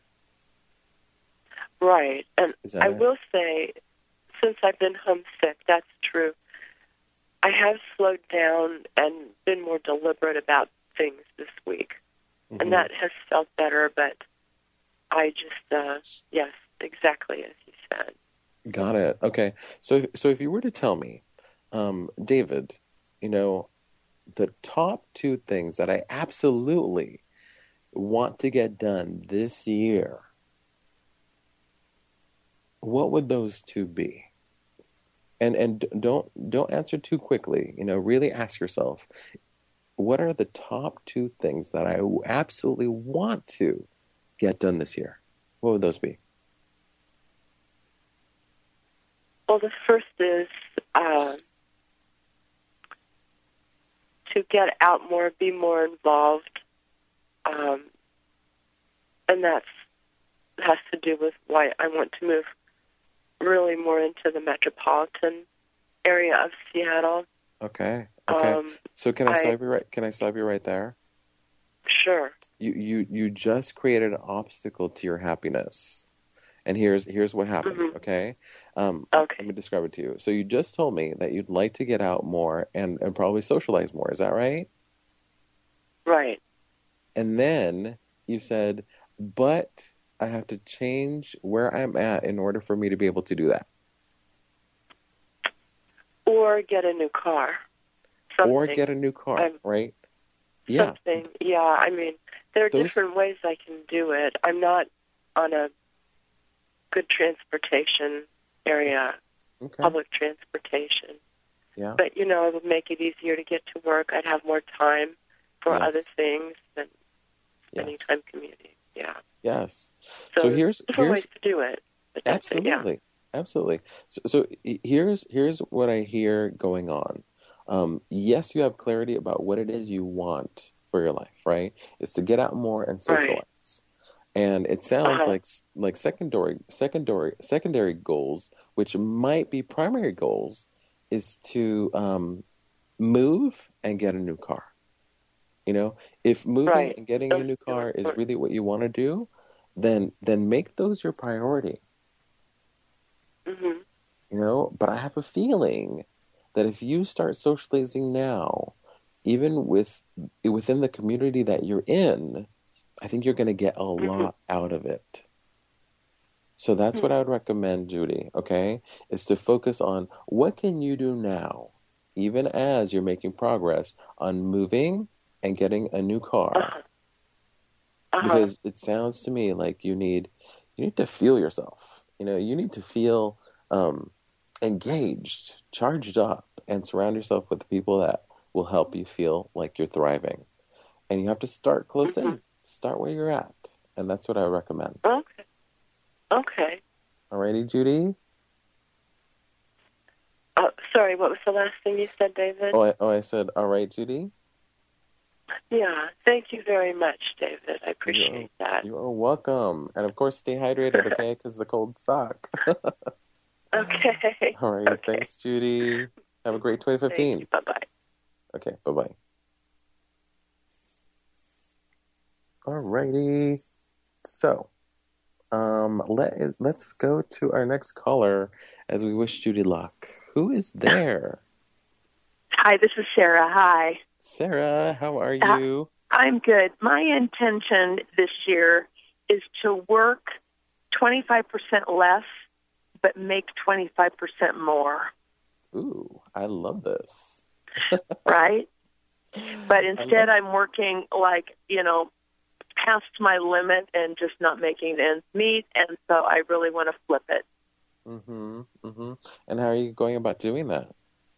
Right. And I
it?
will say, since I've been homesick, that's true. I have slowed down and been more deliberate about things this week. Mm-hmm. And that has felt better, but I just, uh, yes, exactly as you said.
Got it. Okay. So, so if you were to tell me, um, David, you know, the top two things that I absolutely want to get done this year, what would those two be? And and don't don't answer too quickly. You know, really ask yourself, what are the top two things that I absolutely want to get done this year? What would those be?
Well, the first is uh, to get out more, be more involved, um, and that has to do with why I want to move really more into the metropolitan area of Seattle.
Okay. Okay.
Um,
so can I, I stop you right? Can I stop you right there?
Sure.
You you you just created an obstacle to your happiness, and here's here's what happened.
Mm-hmm.
Okay. Um,
okay.
Let me describe it to you. So you just told me that you'd like to get out more and, and probably socialize more. Is that right?
Right.
And then you said, but I have to change where I'm at in order for me to be able to do that.
Or get a new car. Something.
Or get a new car, I'm, right?
Yeah. Something, yeah. I mean, there are Those... different ways I can do it. I'm not on a good transportation area, okay. public transportation.
Yeah.
But, you know, it would make it easier to get to work. I'd have more time for
yes.
other things than spending
yes.
time commuting. Yeah.
Yes.
So,
so here's
different
here's
ways to do it.
Absolutely,
it,
yeah. absolutely. So, so here's here's what I hear going on. Um, yes, you have clarity about what it is you want for your life, right? It's to get out more and socialize.
Right.
And it sounds
uh-huh.
like like secondary secondary secondary goals, which might be primary goals, is to um, move and get a new car. You know, if moving
right.
and getting a new car is really what you want to do, then then make those your priority.
Mm-hmm.
You know, but I have a feeling that if you start socializing now, even with within the community that you're in, I think you're going to get a mm-hmm. lot out of it. So that's mm-hmm. what I would recommend, Judy, okay, is to focus on what can you do now, even as you're making progress on moving and getting a new car.
Uh-huh. Uh-huh.
Because it sounds to me like you need you need to feel yourself. You know, you need to feel um, engaged, charged up, and surround yourself with the people that will help you feel like you're thriving. And you have to start close mm-hmm. in. Start where you're at. And that's what I recommend.
Okay. Okay.
Alrighty, Judy?
Uh, sorry, what was the last thing you said, David?
Oh, I, oh, I said, all right, Judy?
Yeah, thank you very much, David. I appreciate
you're,
that.
You are welcome. And, of course, stay hydrated, okay, because the cold suck.
Okay.
All right.
Okay.
Thanks, Judy. Have a great twenty fifteen.
Bye bye.
Okay. Bye bye. All righty. So, um, let let's go to our next caller as we wish Judy luck. Who is there?
Hi, this is Sarah. Hi.
Sarah, how are you?
Uh, I'm good. My intention this year is to work twenty-five percent less, but make twenty-five percent more.
Ooh, I love this.
Right? But instead I'm working like, you know, past my limit and just not making ends meet, and so I really want to flip it.
Mm-hmm, mm-hmm. And how are you going about doing that?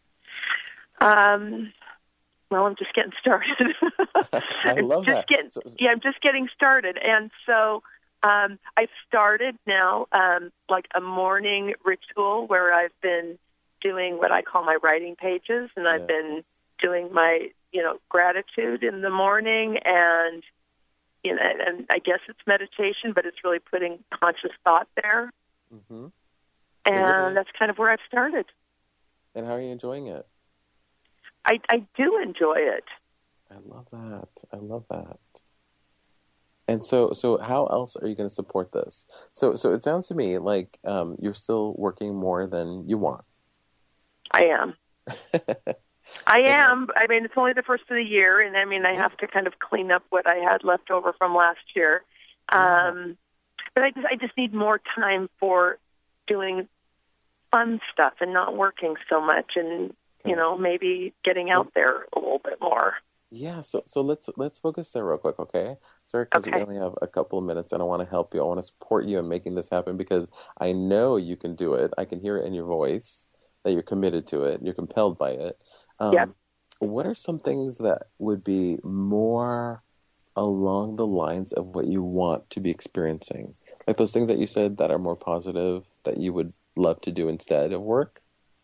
Um, well, I'm just getting started.
I love
just
that.
Getting,
So-
yeah, I'm just getting started. And so um, I've started now um, like a morning ritual where I've been doing what I call my writing pages, and I've
Yes.
been doing my, you know, gratitude in the morning, and, you know, and I guess it's meditation, but it's really putting conscious thought there.
Mm-hmm.
And that's kind of where I've started.
And how are you enjoying it?
I, I do enjoy it.
I love that. I love that. And so, so how else are you going to support this? So, so it sounds to me like um, you're still working more than you want.
I am. I am. I mean, it's only the first of the year, and I mean, I have to kind of clean up what I had left over from last year. Um, but I just, I just need more time for doing fun stuff and not working so much, and you know, maybe getting out there a little bit more.
Yeah. So, so let's let's focus there real quick, okay? Sorry, because
Okay.
we only have a couple of minutes, and I want to help you. I want to support you in making this happen because I know you can do it. I can hear it in your voice that you're committed to it. You're compelled by it. Um,
Yeah.
What are some things that would be more along the lines of what you want to be experiencing? Like those things that you said that are more positive that you would love to do instead of work?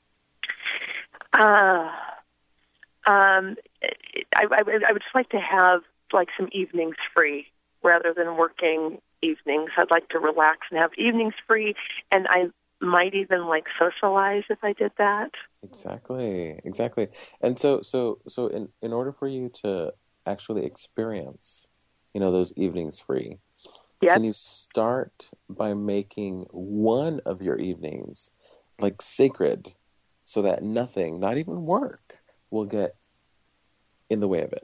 Uh, um, I, I, would- I would just like to have like some evenings free rather than working evenings. I'd like to relax and have evenings free, and I might even like socialize if I did that.
Exactly, exactly. And so, so, so, in in order for you to actually experience, you know, those evenings free,
Yep.
can you start by making one of your evenings like sacred, so that nothing, not even work, will get in the way of it?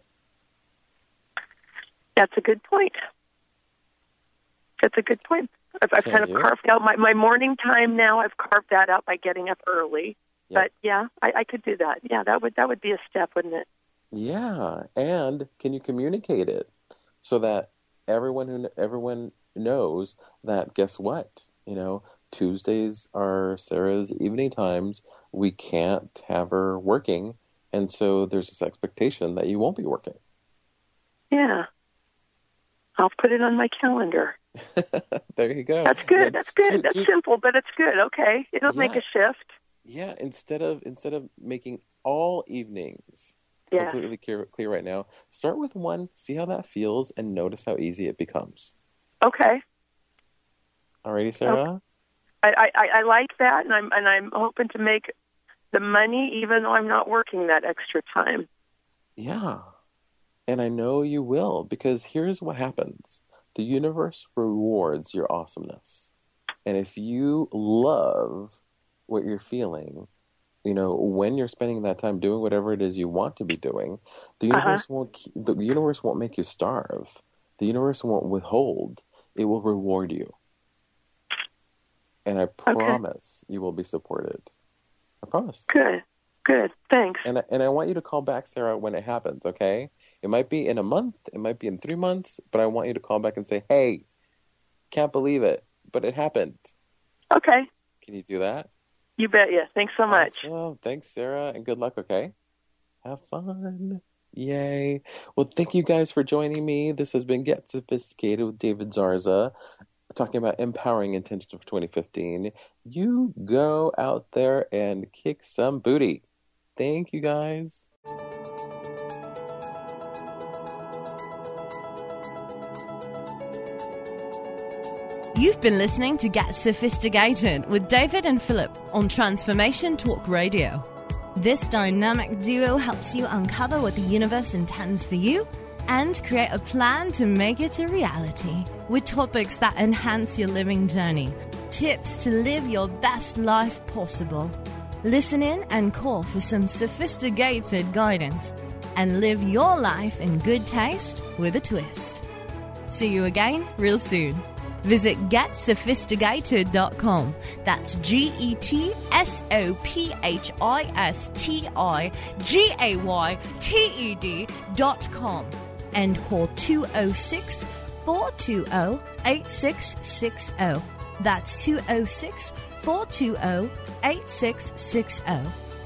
That's a good point. That's a good point. I've, I've
Can
kind of
you?
carved out my, my morning time now. I've carved that out by getting up early.
Yep.
But yeah, I, I could do that. Yeah, that would that would be a step, wouldn't it?
Yeah, and can you communicate it so that everyone who everyone knows that guess what? You know, Tuesdays are Sarah's evening times. We can't have her working, and so there's this expectation that you won't be working.
Yeah. I'll put it on my calendar.
There you go.
That's good.
Yeah,
That's
tu-
good. That's
tu-
simple, but it's good. Okay. It'll make
Yeah.
a shift.
Yeah, instead of instead of making all evenings
Yeah.
completely clear, clear right now, start with one, see how that feels, and notice how easy it becomes.
Okay.
Alrighty, Sarah?
I, I, I like that, and I'm and I'm hoping to make the money even though I'm not working that extra time.
Yeah. And I know you will, because here's what happens. The universe rewards your awesomeness. And if you love what you're feeling, you know, when you're spending that time doing whatever it is you want to be doing, the
Uh-huh.
universe won't keep, the universe won't make you starve. The universe won't withhold. It will reward you. And I promise you will be supported. I promise.
Good. Good. Thanks.
And I, and I want you to call back, Sarah, when it happens, okay? It might be in a month, it might be in three months, but I want you to call back and say, hey, can't believe it, but it happened.
Okay.
Can you do that?
You bet you. Thanks so much.
Awesome. Thanks, Sarah, and good luck, okay? Have fun. Yay. Well, thank you guys for joining me. This has been Get Sophisticated with David Zarza, talking about empowering intentions for twenty fifteen. You go out there and kick some booty. Thank you, guys.
You've been listening to Get Sophisticated with David and Philip on Transformation Talk Radio. This dynamic duo helps you uncover what the universe intends for you and create a plan to make it a reality with topics that enhance your living journey, tips to live your best life possible. Listen in and call for some sophisticated guidance and live your life in good taste with a twist. See you again real soon. Visit get sophisticated dot com. That's G E T S O P H I S T I G A Y T E D dot com and call two oh six, four two oh, eight six six oh. That's two oh six, four two oh, eight six six oh.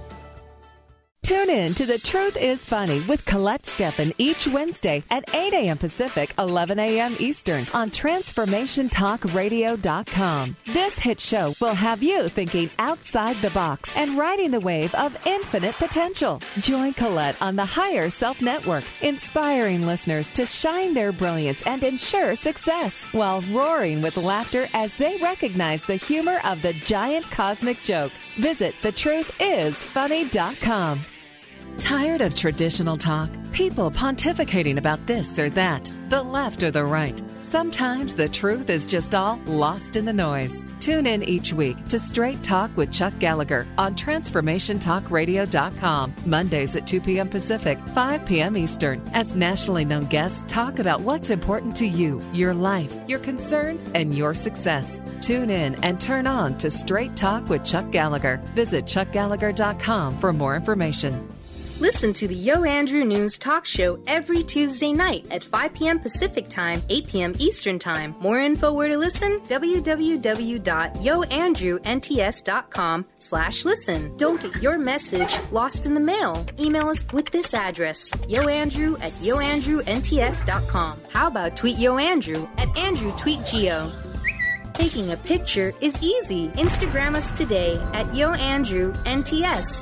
Tune in to The Truth is Funny with Colette Steffen each Wednesday at eight a.m. Pacific, eleven a.m. Eastern on Transformation Talk Radio dot com. This hit show will have you thinking outside the box and riding the wave of infinite potential. Join Colette on the Higher Self Network, inspiring listeners to shine their brilliance and ensure success while roaring with laughter as they recognize the humor of the giant cosmic joke. Visit the truth is funny dot com. Tired of traditional talk? People pontificating about this or that, the left or the right. Sometimes the truth is just all lost in the noise. Tune in each week to Straight Talk with Chuck Gallagher on Transformation Talk Radio dot com, Mondays at two p.m. Pacific, five p.m. Eastern, as nationally known guests talk about what's important to you, your life, your concerns, and your success. Tune in and turn on to Straight Talk with Chuck Gallagher. Visit chuck gallagher dot com for more information.
Listen to the Yo Andrew News Talk Show every Tuesday night at five p.m. Pacific Time, eight p.m. Eastern Time. More info where to listen, w w w dot yo andrew n t s dot com slash listen. Don't get your message lost in the mail. Email us with this address, yoandrew at yo andrew n t s dot com. How about tweet Yo Andrew at Andrew Tweet Geo? Taking a picture is easy. Instagram us today at Yo Andrew N T S.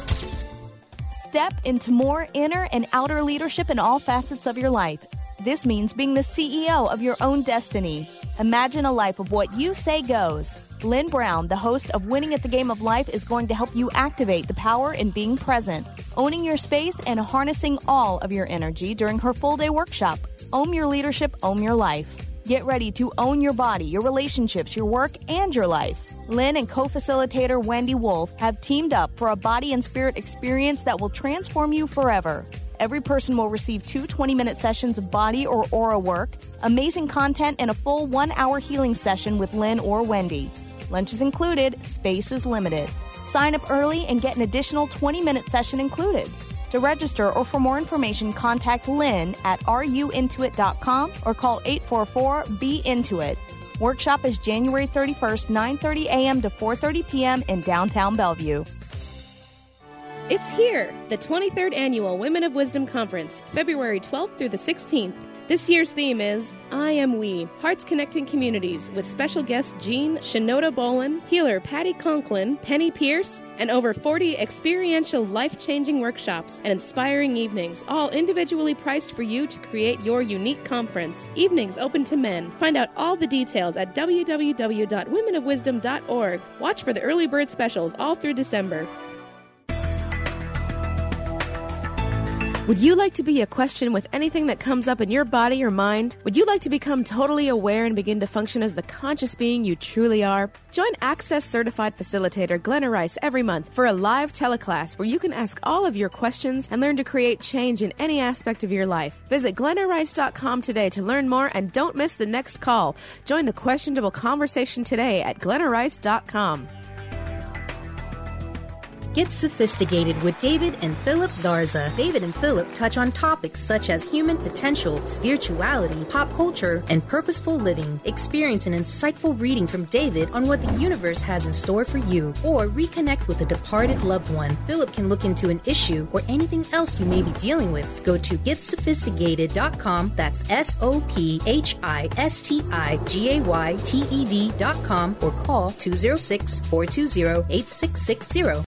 Step into more inner and outer leadership in all facets of your life. This means being the C E O of your own destiny. Imagine a life of what you say goes. Lynn Brown, the host of Winning at the Game of Life, is going to help you activate the power in being present, owning your space, and harnessing all of your energy during her full-day workshop. Own your leadership, own your life. Get ready to own your body, your relationships, your work, and your life. Lynn and co-facilitator Wendy Wolf have teamed up for a body and spirit experience that will transform you forever. Every person will receive two twenty-minute sessions of body or aura work, amazing content, and a full one-hour healing session with Lynn or Wendy. Lunch is included, space is limited. Sign up early and get an additional twenty-minute session included. To register or for more information, contact Lynn at are you into it dot com or call eight four four, B into it. Workshop is January thirty-first, nine thirty a.m. to four thirty p.m. in downtown Bellevue.
It's here, the twenty-third Annual Women of Wisdom Conference, February twelfth through the sixteenth. This year's theme is I Am We, Hearts Connecting Communities, with special guests Jean Shinoda Bolin, healer Patty Conklin, Penny Pierce, and over forty experiential life-changing workshops and inspiring evenings, all individually priced for you to create your unique conference. Evenings open to men. Find out all the details at w w w dot women of wisdom dot org. Watch for the early bird specials all through December. Would you like to be a question with anything that comes up in your body or mind? Would you like to become totally aware and begin to function as the conscious being you truly are? Join Access Certified Facilitator Glenna Rice every month for a live teleclass where you can ask all of your questions and learn to create change in any aspect of your life. Visit glenna rice dot com today to learn more and don't miss the next call. Join the questionable conversation today at glenna rice dot com.
Get Sophisticated with David and Philip Zarza. David and Philip touch on topics such as human potential, spirituality, pop culture, and purposeful living. Experience an insightful reading from David on what the universe has in store for you, or reconnect with a departed loved one. Philip can look into an issue or anything else you may be dealing with. Go to get sophisticated dot com, that's S O P H I S T I G A Y T E D dot com, or call two oh six, four two oh, eight six six oh.